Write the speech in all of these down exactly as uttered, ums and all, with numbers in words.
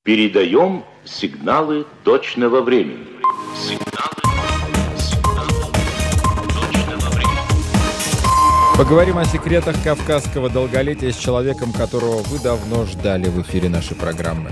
Передаем сигналы точного времени. Сигналы, сигналы точного времени. Поговорим о секретах кавказского долголетия с человеком, которого вы давно ждали в эфире нашей программы.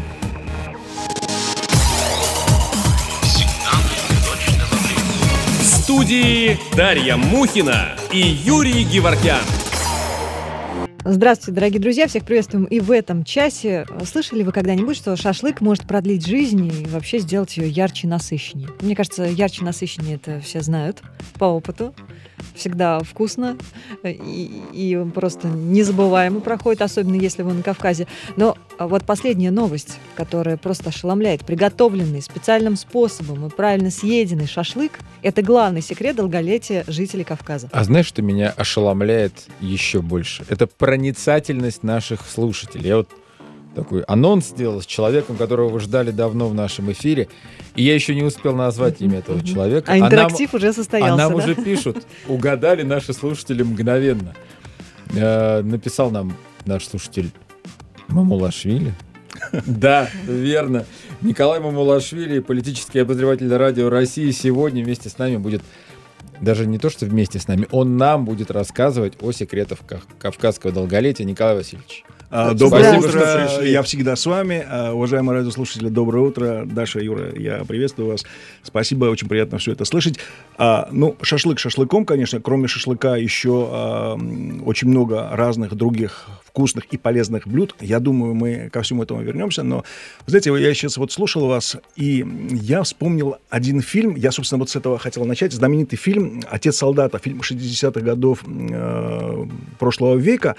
Сигналы точного времени. В студии Дарья Мухина и Юрий Геворкян. Здравствуйте, дорогие друзья, всех приветствуем и в этом часе. Слышали вы когда-нибудь, что шашлык может продлить жизнь и вообще сделать ее ярче и насыщеннее? Мне кажется, ярче и насыщеннее это все знают по опыту. Всегда вкусно и, и просто незабываемо проходит, особенно если вы на Кавказе. Но вот последняя новость, которая просто ошеломляет. Приготовленный специальным способом и правильно съеденный шашлык – это главный секрет долголетия жителей Кавказа. А знаешь, что меня ошеломляет еще больше? Это проницательность наших слушателей. Я вот такой анонс сделал с человеком, которого вы ждали давно в нашем эфире, и я еще не успел назвать имя этого человека. А интерактив а нам, уже состоялся, А нам да? уже пишут, угадали наши слушатели мгновенно. Э, написал нам наш слушатель Мамулашвили. Да, верно. Николай Мамулашвили, политический обозреватель радио России, сегодня вместе с нами будет, даже не то, что вместе с нами, он нам будет рассказывать о секретах кавказского долголетия. Николай Васильевич. Доброе Спасибо, утро, я всегда с вами. Уважаемые радиослушатели, доброе утро. Даша, Юра, я приветствую вас. Спасибо, очень приятно все это слышать. А, ну, шашлык шашлыком, конечно. Кроме шашлыка еще а, очень много разных других вкусных и полезных блюд. Я думаю, мы ко всему этому вернемся. Но, знаете, я сейчас вот слушал вас, и я вспомнил один фильм. Я, собственно, вот с этого хотел начать. Знаменитый фильм «Отец солдата», фильм шестидесятых годов э, прошлого века.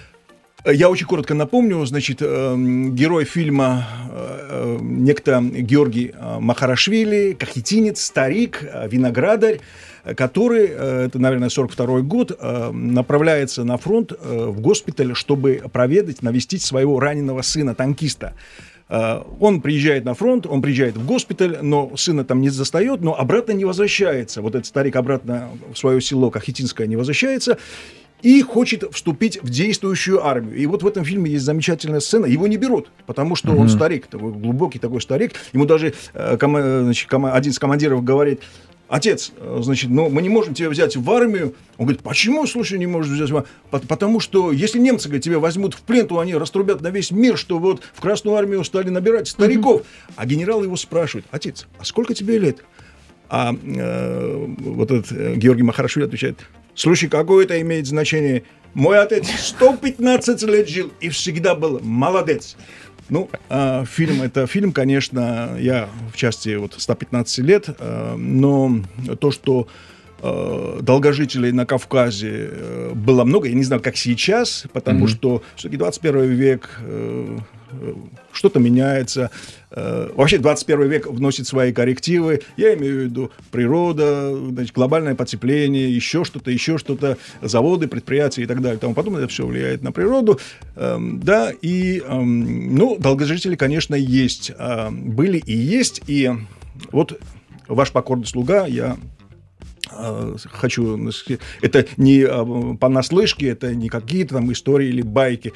Я очень коротко напомню, значит, герой фильма некто Георгий Махарашвили, кахетинец, старик, виноградарь, который, это, наверное, сорок второй год, направляется на фронт в госпиталь, чтобы проведать, навестить своего раненого сына, танкиста. Он приезжает на фронт, он приезжает в госпиталь, но сына там не застает, но обратно не возвращается. Вот этот старик обратно в свое село Кахетинское не возвращается и хочет вступить в действующую армию. И вот в этом фильме есть замечательная сцена. Его не берут, потому что mm-hmm. он старик, такой глубокий такой старик. Ему даже э, кома- значит, кома- один из командиров говорит: отец, значит, ну, мы не можем тебя взять в армию. Он говорит: почему, слушай, не можешь взять в армию? Потому что если немцы, говорит, тебя возьмут в плен, то они раструбят на весь мир, что вот в Красную армию стали набирать стариков. Mm-hmm. А генерал его спрашивает: отец, а сколько тебе лет? А э, вот этот э, Георгий Махарашвили отвечает: слушай, какое это имеет значение? Мой отец сто пятнадцать лет жил и всегда был молодец. Ну, э, фильм, это фильм, конечно, я в части вот ста пятнадцати лет, э, но то, что э, долгожителей на Кавказе э, было много, я не знаю, как сейчас, потому mm-hmm. что все-таки двадцать первый век, э, что-то меняется. Вообще двадцать первый век вносит свои коррективы. Я имею в виду природа, значит, глобальное потепление, еще что-то, еще что-то, заводы, предприятия и так далее. Тому потом это все влияет на природу. Да, и, ну, долгожители, конечно, есть. Были и есть. И вот ваш покорный слуга, я хочу... Это не понаслышке, это не какие-то там истории или байки.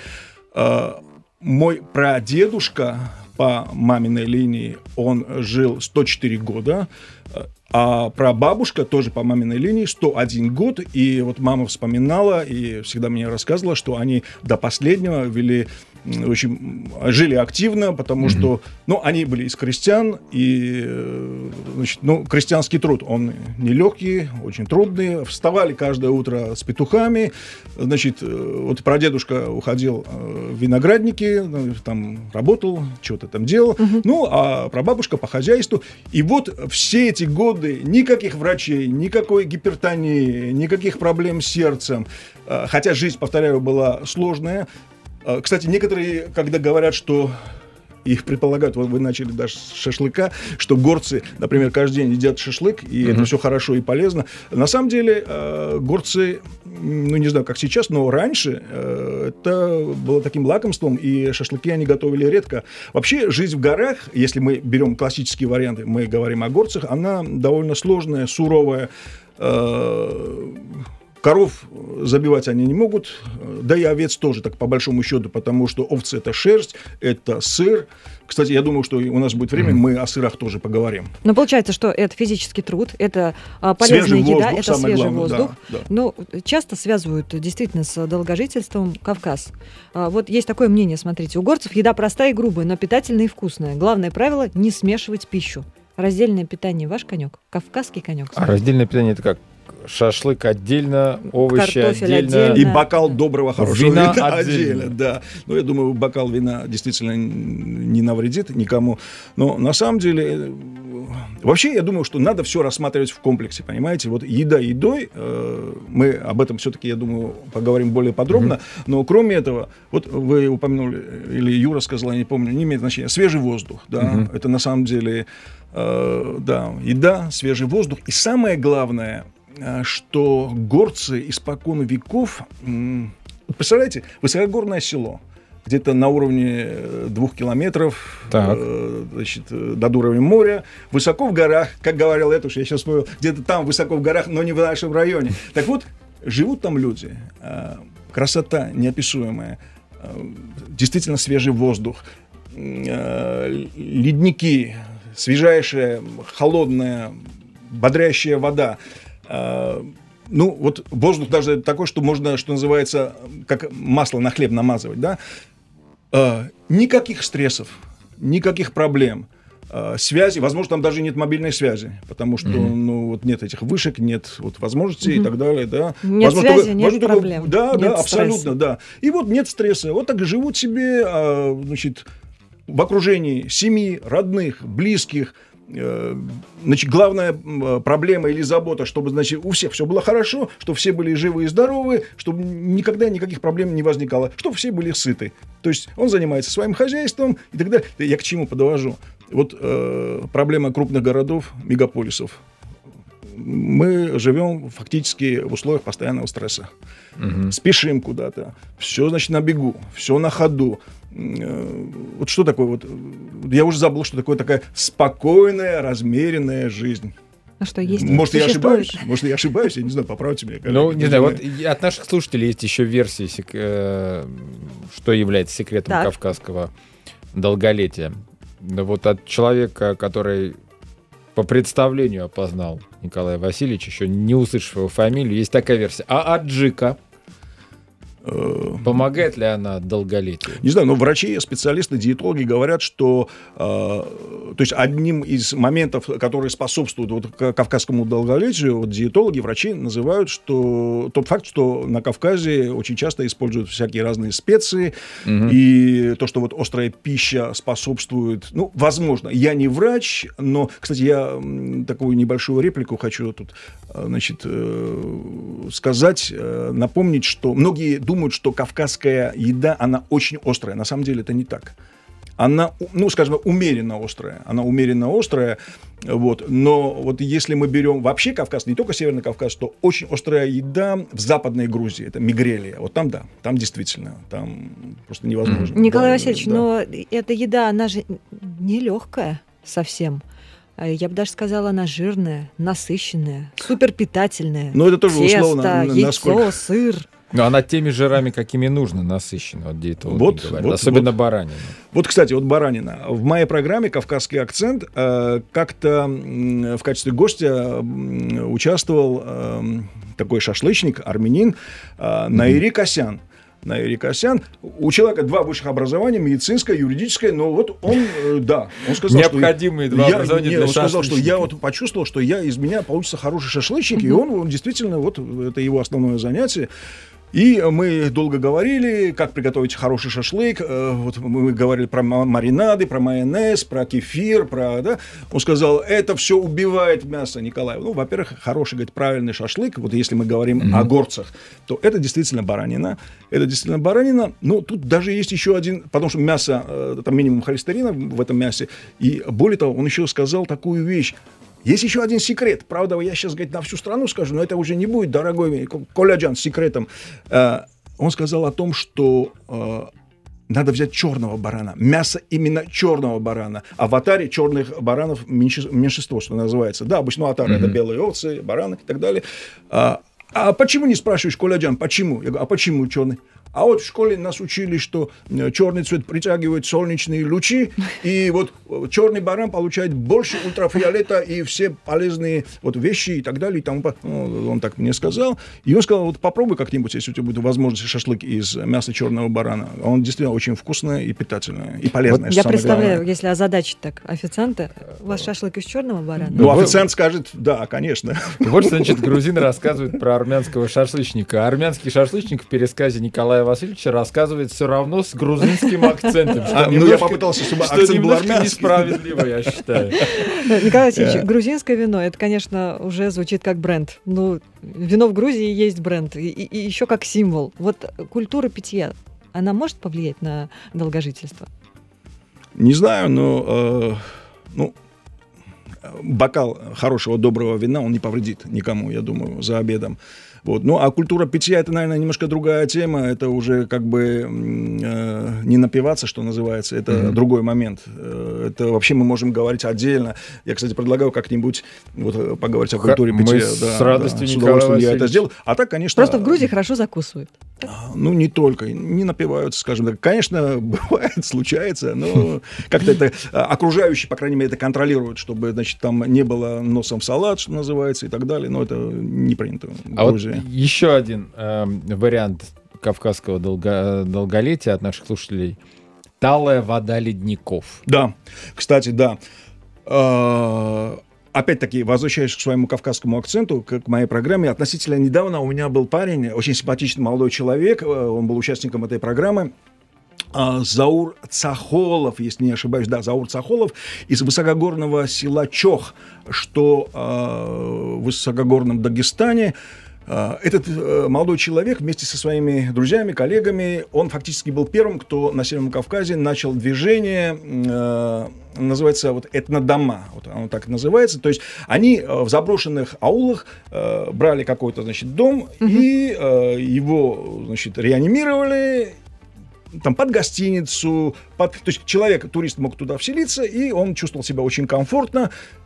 Мой прадедушка по маминой линии, он жил сто четыре года, а прабабушка тоже по маминой линии сто один год. И вот мама вспоминала и всегда мне рассказывала, что они до последнего вели, в общем, жили активно, потому mm-hmm. что, ну, они были из крестьян, и, значит, ну, крестьянский труд, он нелегкий, очень трудный. Вставали каждое утро с петухами, значит, вот прадедушка уходил в виноградники, там работал, что-то там делал, mm-hmm. ну, а прабабушка по хозяйству. И вот все эти годы никаких врачей, никакой гипертонии, никаких проблем с сердцем, хотя жизнь, повторяю, была сложная. Кстати, некоторые, когда говорят, что их предполагают, вот вы начали даже с шашлыка, что горцы, например, каждый день едят шашлык, и mm-hmm. это все хорошо и полезно. На самом деле, э, горцы, ну, не знаю, как сейчас, но раньше э, это было таким лакомством, и шашлыки они готовили редко. Вообще, жизнь в горах, если мы берем классические варианты, мы говорим о горцах, она довольно сложная, суровая. Э, коров забивать они не могут, да и овец тоже, так по большому счету, потому что овцы – это шерсть, это сыр. Кстати, я думаю, что у нас будет время, мы о сырах тоже поговорим. Но получается, что это физический труд, это а, полезная свежий еда, воздух, это свежий главное, воздух. Да, да. Но часто связывают действительно с долгожительством Кавказ. А, вот есть такое мнение, смотрите, у горцев еда простая и грубая, но питательная и вкусная. Главное правило – не смешивать пищу. Раздельное питание – ваш конек? Кавказский конек? А раздельное питание – это как? Шашлык отдельно, овощи Картофель отдельно. И бокал доброго, хорошего вина, вина отдельно. отдельно. Да. Ну, я думаю, бокал вина действительно не навредит никому. Но на самом деле, вообще, я думаю, что надо все рассматривать в комплексе, понимаете? Вот еда едой, э, мы об этом все-таки, я думаю, поговорим более подробно. Mm-hmm. Но кроме этого, вот вы упомянули, или Юра сказала, я не помню, не имеет значения, свежий воздух. Да? Mm-hmm. Это на самом деле, э, да, еда, свежий воздух. И самое главное, что горцы испокон веков, представляете, высокогорное село, где-то на уровне двух километров, э, значит, над уровнем моря, высоко в горах, как говорил Этуш, я сейчас вспомнил, где-то там высоко в горах, но не в нашем районе. Так вот, живут там люди, э, красота неописуемая, э, действительно свежий воздух, э, ледники, свежайшая, холодная, бодрящая вода. Ну, вот воздух даже такой, что можно, что называется, как масло на хлеб намазывать, да? Никаких стрессов, никаких проблем. Связи, возможно, там даже нет мобильной связи, потому что, mm-hmm. ну, вот нет этих вышек, нет вот возможностей mm-hmm. и так далее, да. Нет возможно, связи, только, нет возможно, проблем. Только, да, нет да, стресса. абсолютно, да. И вот нет стресса. Вот так и живут себе, значит, в окружении семьи, родных, близких. Значит, главная проблема или забота, чтобы, значит, у всех все было хорошо, чтобы все были живы и здоровы, чтобы никогда никаких проблем не возникало, чтобы все были сыты. То есть он занимается своим хозяйством и так далее. Я к чему подвожу? Вот э, проблема крупных городов, мегаполисов. Мы живем фактически в условиях постоянного стресса. Угу. Спешим куда-то. Все, значит, на бегу. Все на ходу. Вот что такое? Вот, я уже забыл, что такое такая спокойная, размеренная жизнь. А что есть? Может, я ошибаюсь? Может, я ошибаюсь? Я не знаю, поправьте меня. Ну, не знаю, вот от наших слушателей есть еще версии, что является секретом так. кавказского долголетия. Вот от человека, который по представлению опознал Николая Васильевича, еще не услышав его фамилию, есть такая версия. А аджика? Помогает ли она долголетию? Не знаю, но врачи, специалисты, диетологи говорят, что э, то есть одним из моментов, которые способствуют вот кавказскому долголетию, вот диетологи, врачи называют, что тот факт, что на Кавказе очень часто используют всякие разные специи, угу. и то, что вот острая пища способствует, ну, возможно, я не врач, но, кстати, я такую небольшую реплику хочу тут, значит, сказать, напомнить, что многие думают, что кавказская еда, она очень острая. На самом деле это не так. Она, ну, скажем, умеренно острая. Она умеренно острая. Вот. Но вот если мы берем вообще Кавказ, не только Северный Кавказ, то очень острая еда в Западной Грузии. Это Мигрелия. Вот там, да, там действительно, там просто невозможно. Николай да, Васильевич, да. но эта еда, она же не легкая совсем. Я бы даже сказала, она жирная, насыщенная, суперпитательная. Но это тоже тесто, условно. яйцо, насколько... сыр. Но она теми жирами, какими нужно, насыщена, вот диетологи вот, говорят. Вот, Особенно вот. баранина. Вот, кстати, вот баранина. В моей программе «Кавказский акцент» э, как-то э, в качестве гостя э, участвовал э, такой шашлычник, армянин, э, Наири Касян. Наири Касян. У человека два высших образования, медицинское, юридическое, но вот он, э, да, он сказал, необходимые что два я, образования не, для он сказал, что шашлычника. я вот почувствовал, что я, из меня получится хороший шашлычник, mm-hmm. и он, он действительно, вот это его основное занятие. И мы долго говорили, как приготовить хороший шашлык. Вот мы говорили про маринады, про майонез, про кефир, про, да. Он сказал, это все убивает мясо, Николай. Ну, во-первых, хороший, говорит, правильный шашлык. Вот если мы говорим mm-hmm. о горцах, то это действительно баранина. Это действительно баранина. Но тут даже есть еще один, потому что мясо, там минимум холестерина в этом мясе. И более того, он еще сказал такую вещь. Есть еще один секрет. Правда, я сейчас, говорит, на всю страну скажу, но это уже не будет, дорогой Коляджан, секретом. Он сказал о том, что надо взять черного барана. Мясо именно черного барана. А в атаре черных баранов меньшинство, что называется. Да, обычно атара mm-hmm. это белые овцы, бараны и так далее. А почему не спрашиваешь, Коляджан, почему? Я говорю, а почему черный? А вот в школе нас учили, что черный цвет притягивает солнечные лучи, и вот черный баран получает больше ультрафиолета и все полезные вот вещи и так далее. И тому. Ну, он так мне сказал. И он сказал, вот попробуй как-нибудь, если у тебя будет возможность, шашлык из мяса черного барана. Он действительно очень вкусный и питательный, и полезный. Вот я представляю, главное. Если озадачить так официанта, у вас шашлык из черного барана? Ну, официант скажет, да, конечно. Вот, значит, грузины рассказывают про армянского шашлычника. Армянский шашлычник в пересказе Николая Васильевича рассказывает все равно с грузинским акцентом. А, ну, я попытался, чтобы что акцент был армянский. Несправедливо, я считаю. Николай Васильевич, грузинское вино, это, конечно, уже звучит как бренд. Ну, вино в Грузии есть бренд, и, и еще как символ. Вот культура питья, она может повлиять на долгожительство? Не знаю, но э, ну, бокал хорошего, доброго вина, он не повредит никому, я думаю, за обедом. Вот. Ну, а культура питья — это, наверное, немножко другая тема. Это уже как бы э, не напиваться, что называется. Это mm-hmm. другой момент. Это вообще мы можем говорить отдельно. Я, кстати, предлагаю как-нибудь вот, поговорить о культуре мы питья. С да, радостью, да, Николай Васильевич. Я это сделал. А так, конечно... Просто в Грузии хорошо закусывают. Ну, не только. Не напиваются, скажем так. Конечно, бывает, случается, но как-то это окружающие, по крайней мере, это контролируют, чтобы, значит, там не было носом в салат, что называется, и так далее. Но это не принято в а Грузии. Вот еще один э, вариант кавказского долго, долголетия от наших слушателей. Талая вода ледников. Да, кстати, да. Э-э- Опять-таки, возвращаясь к своему кавказскому акценту, к моей программе, относительно недавно у меня был парень, очень симпатичный молодой человек, он был участником этой программы, Заур Цахолов, если не ошибаюсь, да, Заур Цахолов из высокогорного села Чох, что э, в высокогорном Дагестане. Этот молодой человек вместе со своими друзьями, коллегами, он фактически был первым, кто на Северном Кавказе начал движение, э, называется вот этнодома, вот оно так и называется. То есть они в заброшенных аулах э, брали какой-то, значит, дом mm-hmm. и э, его, значит, реанимировали. Там под гостиницу, под... то есть человек, турист мог туда вселиться, и он чувствовал себя очень комфортно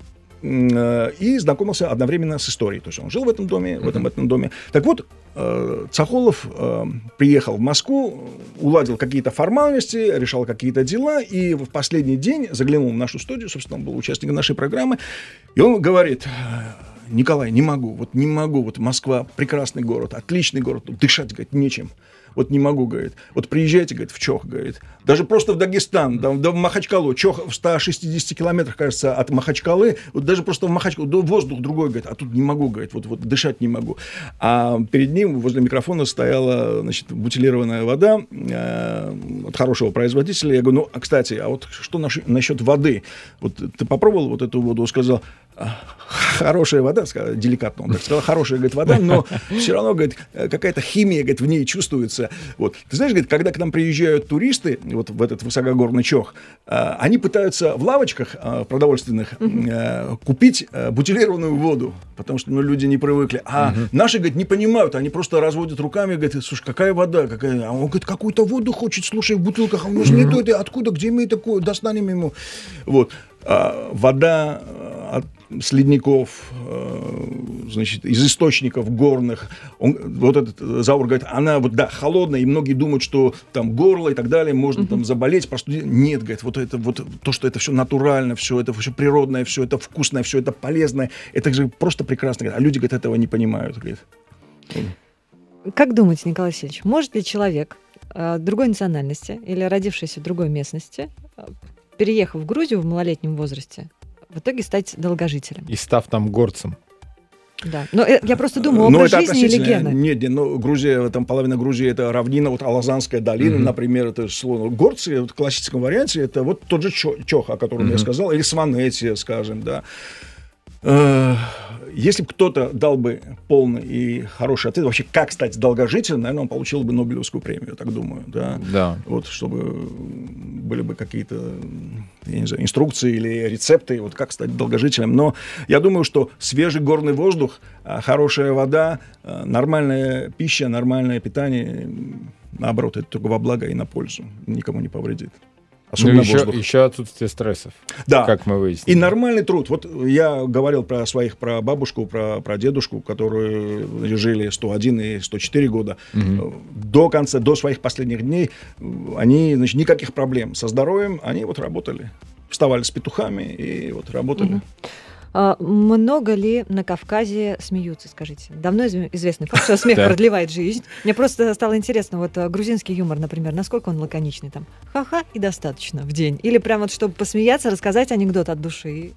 и знакомился одновременно с историей. То есть он жил в этом доме, в этом, в этом доме. Так вот, Цахолов приехал в Москву, уладил какие-то формальности, решал какие-то дела, и в последний день заглянул в нашу студию, собственно, он был участником нашей программы, и он говорит: Николай, не могу, вот не могу, вот Москва прекрасный город, отличный город, дышать, говорит, нечем. Вот не могу, говорит. Вот приезжайте, говорит, в Чох, говорит. Даже просто в Дагестан, да, в Махачкалу. Чох в ста шестидесяти километрах, кажется, от Махачкалы. Вот даже просто в Махачкалу воздух другой, говорит. А тут не могу, говорит, вот, вот дышать не могу. А перед ним возле микрофона стояла, значит, бутилированная вода э, от хорошего производителя. Я говорю, ну, а, кстати, а вот что наш, насчет воды? Вот ты попробовал вот эту воду? Он сказал, хорошая вода, сказал, деликатно он так сказал, хорошая, говорит, вода, но все равно, говорит, какая-то химия, говорит, в ней чувствуется. Вот. Ты знаешь, говорит, когда к нам приезжают туристы, вот в этот высокогорный Чох, они пытаются в лавочках продовольственных mm-hmm. купить бутилированную воду, потому что, ну, люди не привыкли. А mm-hmm. наши, говорит, не понимают, они просто разводят руками, говорят, слушай, какая вода, какая... А он, говорит, какую-то воду хочет, слушай, в бутылках, а у нас mm-hmm. нету, это откуда, где мы такое, достанем ему. Вот. А, вода от с ледников, значит, из источников горных. Он, вот этот Заур говорит, она вот, да, холодная, и многие думают, что там горло и так далее, можно mm-hmm. там заболеть, простудиться. Нет, говорит, вот это вот то, что это все натурально, все это все природное, все это вкусное, все это полезное, это же просто прекрасно. А люди, говорит, этого не понимают. Говорит. Как думаете, Николай Васильевич, может ли человек э, другой национальности или родившийся в другой местности, переехав в Грузию в малолетнем возрасте, в итоге стать долгожителем? И став там горцем. Да. Но я просто думаю, образ жизни или гены? Нет, нет, ну, Грузия, там половина Грузии — это равнина, вот Алазанская долина, mm-hmm. например, это слово. Горцы, вот в классическом варианте, это вот тот же Чох, о котором mm-hmm. я сказал, или Сванетия, скажем, да. Если бы кто-то дал бы полный и хороший ответ, вообще, как стать долгожителем, наверное, он получил бы Нобелевскую премию, я так думаю. Да? Да. Вот, чтобы были бы какие-то, я не знаю, инструкции или рецепты, вот как стать долгожителем. Но я думаю, что свежий горный воздух, хорошая вода, нормальная пища, нормальное питание, наоборот, это только во благо и на пользу, никому не повредит. Особенно Ну, еще, воздух. еще отсутствие стрессов, Да. как мы выяснили. И нормальный труд. Вот я говорил про своих, про бабушку, про, про дедушку, которые жили сто один и сто четыре года. Мгм. До конца, до своих последних дней они, значит, никаких проблем со здоровьем, они вот работали. Вставали с петухами и вот работали. Мгм. А много ли на Кавказе смеются, скажите? Давно изв- известный факт, что смех Да. продлевает жизнь. Мне просто стало интересно, вот а, грузинский юмор, например, насколько он лаконичный там? Ха-ха и достаточно в день. Или прям вот, чтобы посмеяться, рассказать анекдот от души.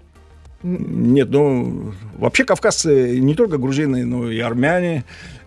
М, Нет, ну, вообще кавказцы не только грузины, но и армяне,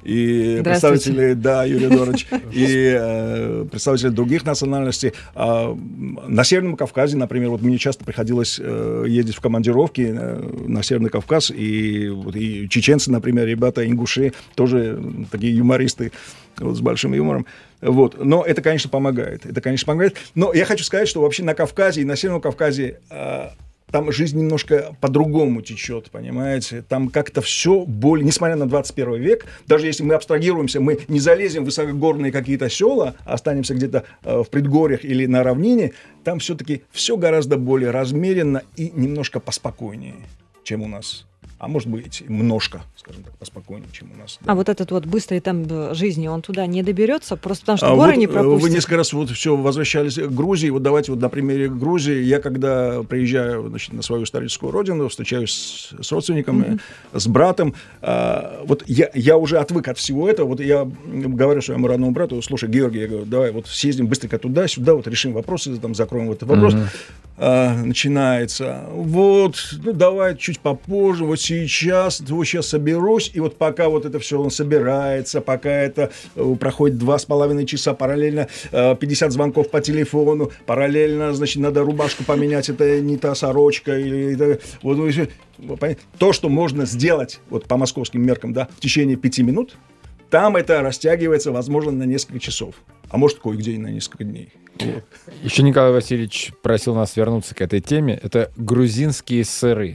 и Здравствуйте. представители, да, Юрий Эдуардович, и э, представители других национальностей. А, на Северном Кавказе, например, вот мне часто приходилось э, ездить в командировки э, на Северный Кавказ, и, вот, и чеченцы, например, ребята, ингуши, тоже такие юмористы вот, с большим юмором. Вот. Но это, конечно, помогает. Это, конечно, помогает. Но я хочу сказать, что вообще на Кавказе и на Северном Кавказе э, там жизнь немножко по-другому течет, понимаете? Там как-то все более... Несмотря на двадцать первый век, даже если мы абстрагируемся, мы не залезем в высокогорные какие-то села, а останемся где-то э, в предгорьях или на равнине, там все-таки все гораздо более размеренно и немножко поспокойнее, чем у нас. А может быть, немножко, скажем так, поспокойнее, чем у нас. А вот этот вот быстрый темп э, жизни, он туда не доберется, просто потому что А горы вот, не э, пропустят. Вы несколько раз вот все возвращались к Грузии. Вот давайте вот на примере Грузии. Я когда приезжаю, значит, на свою историческую родину, встречаюсь с, с родственниками, mm-hmm. с братом. А, вот я, я уже отвык от всего этого. Вот я говорю своему родному брату: слушай, Георгий, я говорю, давай вот съездим быстренько туда-сюда, вот решим вопросы, там закроем вот этот вопрос. Mm-hmm. А, начинается. Вот, ну давай чуть попозже, вот сейчас, вот сейчас соберусь, и вот пока вот это все он собирается, пока это э, проходит два с половиной часа, параллельно э, пятьдесят звонков по телефону, параллельно, значит, надо рубашку поменять, это не та сорочка, или это, вот, вот, то, что можно сделать, вот по московским меркам, да, в течение пяти минут, там это растягивается, возможно, на несколько часов, а может, кое-где и на несколько дней. Вот. Еще Николай Васильевич просил нас вернуться к этой теме. Это грузинские сыры.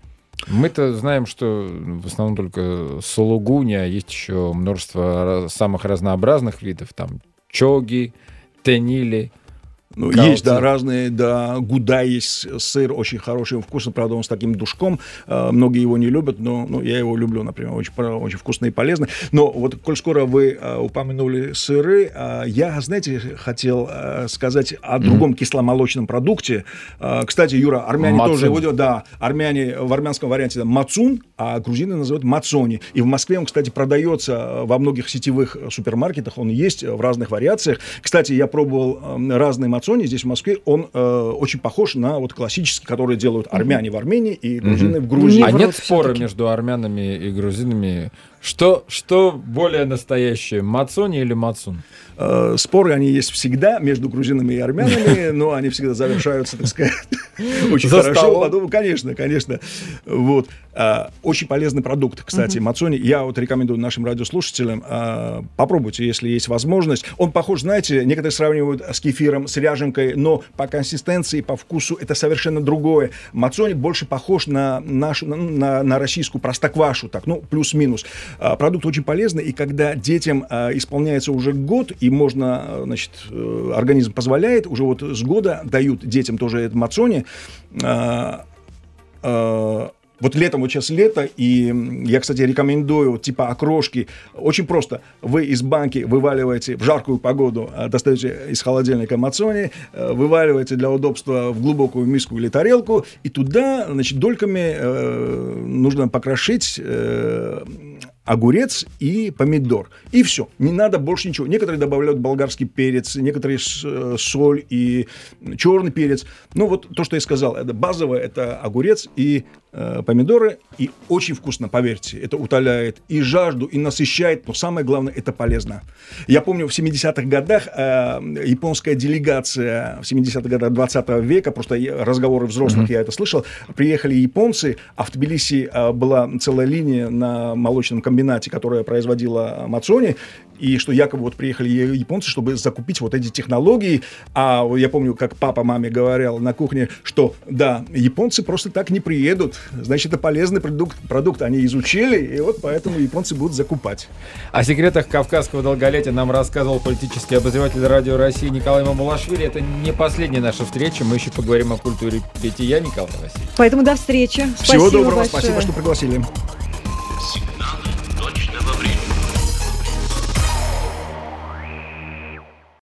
Мы-то знаем, что в основном только сулугуни, а есть еще множество самых разнообразных видов. Там чоги, тенили. Ну, Галти. есть, да, разные, да, гуда есть сыр, очень хороший, вкусный, правда, он с таким душком, э, многие его не любят, но ну, я его люблю, например, очень, очень вкусный и полезный. Но вот, коль скоро вы э, упомянули сыры, э, я, знаете, хотел э, сказать о другом mm-hmm. кисломолочном продукте. Э, кстати, Юра, армяне Мацун. тоже его, да, армяне в армянском варианте да, мацун, а грузины называют мацони. И в Москве он, кстати, продается во многих сетевых супермаркетах, он есть в разных вариациях. Кстати, я пробовал э, разные мацони здесь, в Москве, он э, очень похож на вот классический, который делают армяне в Армении и грузины Мгм. в Грузии. Не А врут нет спора всё-таки. между армянами и грузинами? Что, что более настоящее, мацони или мацун? Э, споры, они есть всегда между грузинами и армянами, но они всегда завершаются, так сказать, очень За хорошо. столом. Подумал, конечно, конечно. Вот. А, очень полезный продукт, кстати, мацони. Я вот рекомендую нашим радиослушателям, а, попробуйте, если есть возможность. Он похож, знаете, некоторые сравнивают с кефиром, с ряженкой, но по консистенции, по вкусу это совершенно другое. Мацони больше похож на нашу, на, на, на российскую простоквашу, так, ну, плюс-минус. А, продукт очень полезный, и когда детям а, исполняется уже год, и можно, а, значит, э, организм позволяет, уже вот с года дают детям тоже это мацони. А, а, Вот летом, вот сейчас лето, и я, кстати, рекомендую вот, типа окрошки. Очень просто. Вы из банки вываливаете в жаркую погоду, достаете из холодильника мацони, вываливаете для удобства в глубокую миску или тарелку, и туда, значит, дольками э, нужно покрошить э, огурец и помидор. И все. Не надо больше ничего. Некоторые добавляют болгарский перец, некоторые с, соль и черный перец. Ну, вот то, что я сказал. Это базовое, это огурец и э, помидоры. И очень вкусно, поверьте. Это утоляет и жажду, и насыщает. Но самое главное, это полезно. Я помню, в семидесятых годах э, японская делегация, в семидесятых годах двадцатого века, просто разговоры взрослых, mm-hmm. я это слышал, приехали японцы, а в Тбилиси э, была целая линия на молочном комбинате, комбинате, которая производила мацони, и что якобы вот приехали японцы, чтобы закупить вот эти технологии. А я помню, как папа маме говорил на кухне, что да, японцы просто так не приедут. Значит, это полезный продукт, продукт они изучили, и вот поэтому японцы будут закупать. О секретах кавказского долголетия нам рассказывал политический обозреватель Радио России Николай Мамулашвили. Это не последняя наша встреча, мы еще поговорим о культуре питья. Николай Васильевич. Поэтому до встречи. Всего Спасибо доброго, большое. спасибо, что пригласили.